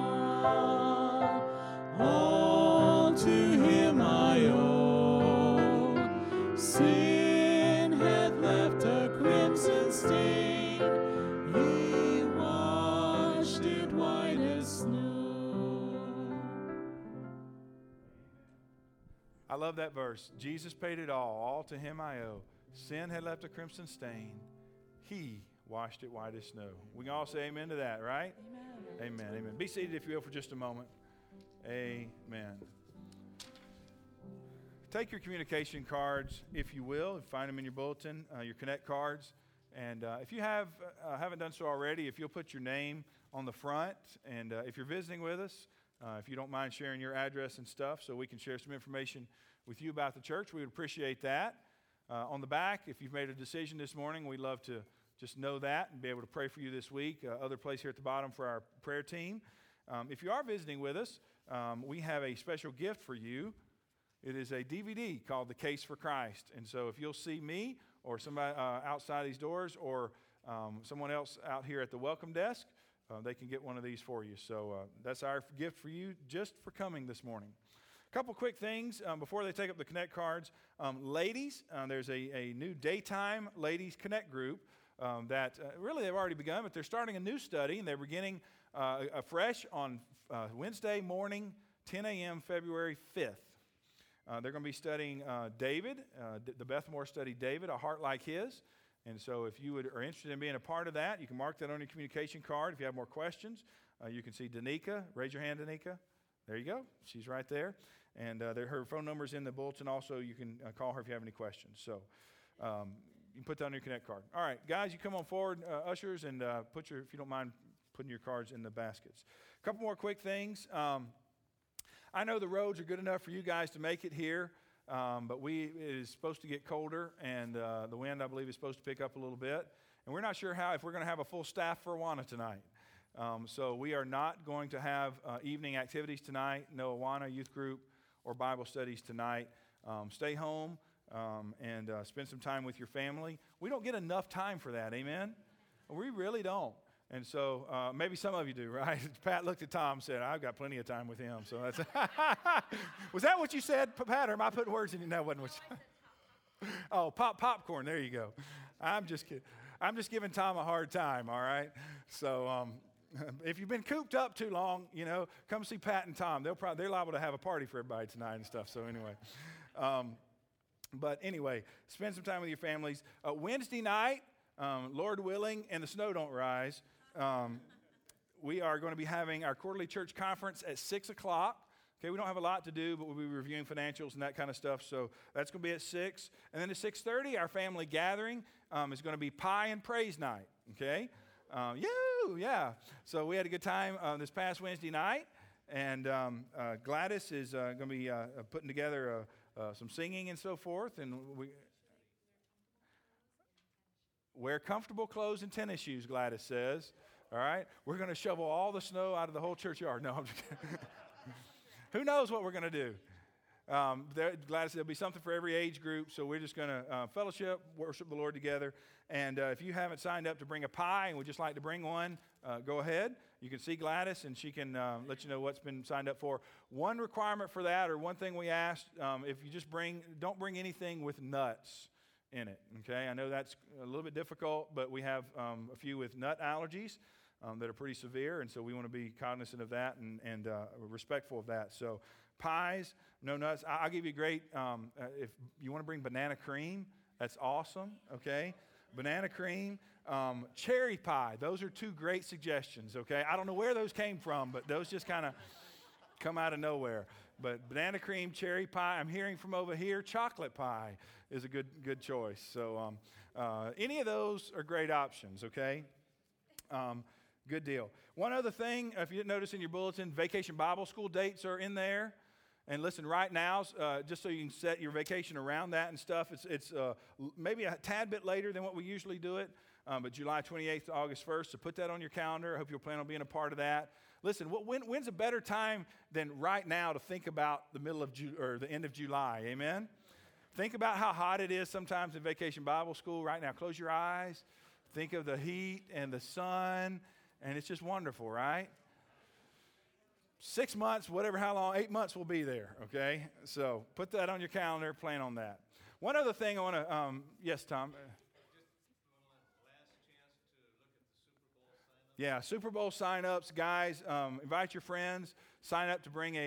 all to him I owe. Sin had left a crimson stain, he washed it white as snow. I love that verse. Jesus paid it all to him I owe. Sin had left a crimson stain. He washed it white as snow. We can all say amen to that, right? Amen. Amen. Amen. Be seated, if you will, for just a moment. Amen. Take your communication cards, if you will, and find them in your bulletin, your Connect cards. And if you haven't done so already, if you'll put your name on the front, and if you're visiting with us, if you don't mind sharing your address and stuff so we can share some information with you about the church, we would appreciate that. On the back, if you've made a decision this morning, we'd love to just know that and be able to pray for you this week. Other place here at the bottom for our prayer team. If you are visiting with us, we have a special gift for you. It is a DVD called The Case for Christ. And so if you'll see me or somebody outside these doors or someone else out here at the welcome desk, they can get one of these for you. So that's our gift for you just for coming this morning. A couple quick things before they take up the Connect cards. Ladies, there's a new daytime ladies Connect group that really they've already begun, but they're starting a new study, and they're beginning afresh on Wednesday morning, 10 a.m., February 5th. They're going to be studying David, the Beth Moore study, David, A Heart Like His. And so if you are interested in being a part of that, you can mark that on your communication card. If you have more questions, you can see Danica. Raise your hand, Danica. There you go. She's right there. And her phone number's in the bulletin also. You can call her if you have any questions. So you can put that on your Connect card. All right, guys, you come on forward, ushers, and if you don't mind, putting your cards in the baskets. A couple more quick things. I know the roads are good enough for you guys to make it here, but it is supposed to get colder, and the wind, I believe, is supposed to pick up a little bit. And we're not sure if we're going to have a full staff for Awana tonight. So we are not going to have evening activities tonight, no Awana youth group or Bible studies tonight. Stay home and spend some time with your family. We don't get enough time for that, amen? We really don't. And so maybe some of you do, right? Pat looked at Tom and said, I've got plenty of time with him. So that's Was that what you said, Pat, or am I putting words in you? No, wasn't what you Oh, popcorn. There you go. I'm just kidding. I'm just giving Tom a hard time, all right? So if you've been cooped up too long, come see Pat and Tom. They're liable to have a party for everybody tonight and stuff. So anyway. But anyway, spend some time with your families. Wednesday night, Lord willing, and the snow don't rise, we are going to be having our quarterly church conference at 6 o'clock. Okay, we don't have a lot to do, but we'll be reviewing financials and that kind of stuff. So that's going to be at 6. And then at 6:30, our family gathering is going to be pie and praise night. Okay? Yeah. So we had a good time this past Wednesday night. And Gladys is going to be putting together some singing and so forth. And we wear comfortable clothes and tennis shoes, Gladys says. All right? We're going to shovel all the snow out of the whole churchyard. No, I'm just kidding. Who knows what we're going to do? Gladys, there'll be something for every age group, so we're just going to fellowship, worship the Lord together. And if you haven't signed up to bring a pie and would just like to bring one, go ahead. You can see Gladys, and she can let you know what's been signed up for. One requirement for that, or one thing we asked, if you just don't bring anything with nuts in it, okay? I know that's a little bit difficult, but we have a few with nut allergies that are pretty severe, and so we want to be cognizant of that and respectful of that. So pies, no nuts. I'll give you a great, if you want to bring banana cream, that's awesome, okay? Banana cream, cherry pie, those are two great suggestions, okay? I don't know where those came from, but those just kind of come out of nowhere. But banana cream, cherry pie, I'm hearing from over here, chocolate pie is a good choice. So any of those are great options, okay? Good deal. One other thing, if you didn't notice in your bulletin, Vacation Bible School dates are in there. And listen, right now, just so you can set your vacation around that and stuff, it's maybe a tad bit later than what we usually do it, but July 28th to August 1st. So put that on your calendar. I hope you'll plan on being a part of that. Listen, when's a better time than right now to think about the middle of or the end of July? Amen. Think about how hot it is sometimes in Vacation Bible School right now. Close your eyes. Think of the heat and the sun. And it's just wonderful, right? 6 months, how long, 8 months we'll be there, okay? So put that on your calendar, plan on that. One other thing I want to, yes, Tom? Yeah, Super Bowl sign-ups, guys. Invite your friends. Sign up to bring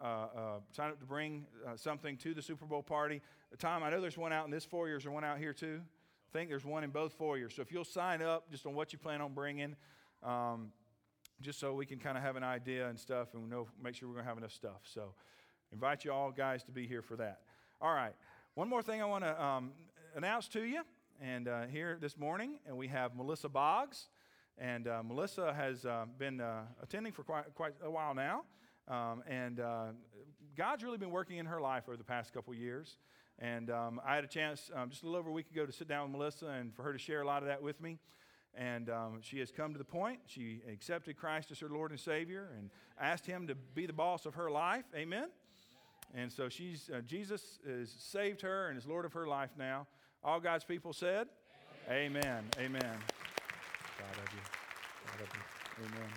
something to the Super Bowl party. Tom, I know there's one out in this foyer. Is there one out here too? I think there's one in both foyers. So if you'll sign up just on what you plan on bringing, just so we can kind of have an idea and stuff and make sure we're going to have enough stuff. So invite you all guys to be here for that. All right. One more thing I want to announce to you. And here this morning, and we have Melissa Boggs. And Melissa has been attending for quite a while now. And God's really been working in her life over the past couple of years. And I had a chance just a little over a week ago to sit down with Melissa and for her to share a lot of that with me. And she has come to the point. She accepted Christ as her Lord and Savior and asked Him to be the boss of her life. Amen? And so Jesus has saved her and is Lord of her life now. All God's people said, Amen. Amen. God of you. God of you. Amen.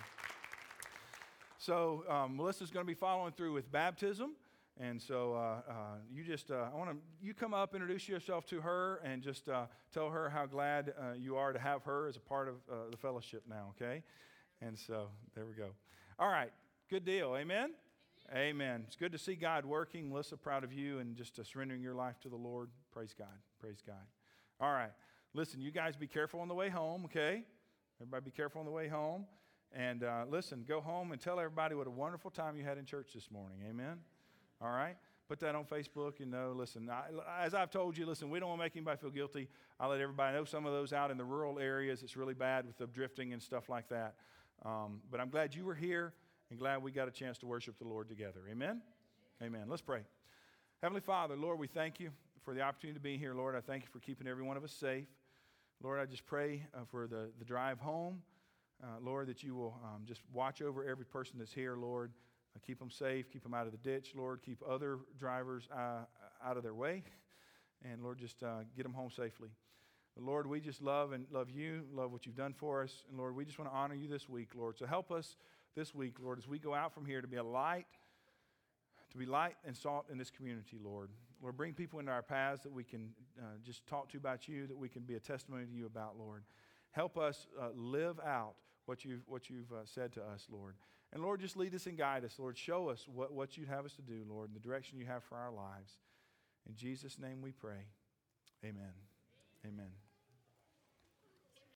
So Melissa's going to be following through with baptism. And so you come up, introduce yourself to her, and just tell her how glad you are to have her as a part of the fellowship now, okay? And so there we go. All right, good deal. Amen? Amen. It's good to see God working. Melissa, proud of you and just surrendering your life to the Lord. Praise God. Praise God. All right. Listen, you guys be careful on the way home, okay? Everybody be careful on the way home. And listen, go home and tell everybody what a wonderful time you had in church this morning. Amen? All right? Put that on Facebook. Listen, as I've told you, listen, we don't want to make anybody feel guilty. I'll let everybody know some of those out in the rural areas. It's really bad with the drifting and stuff like that. But I'm glad you were here and glad we got a chance to worship the Lord together. Amen? Amen. Let's pray. Heavenly Father, Lord, we thank you for the opportunity to be here. Lord, I thank you for keeping every one of us safe. Lord, I just pray for the drive home. Lord, that you will just watch over every person that's here, Lord. Keep them safe, keep them out of the ditch, Lord. Keep other drivers out of their way. And, Lord, just get them home safely. But Lord, we just love you, love what you've done for us. And, Lord, we just want to honor you this week, Lord. So help us this week, Lord, as we go out from here to be light and salt in this community, Lord. Lord, bring people into our paths that we can just talk to about you, that we can be a testimony to you about, Lord. Help us live out what you've said to us, Lord. And, Lord, just lead us and guide us, Lord. Show us what you'd have us to do, Lord, and the direction you have for our lives. In Jesus' name we pray. Amen. Amen.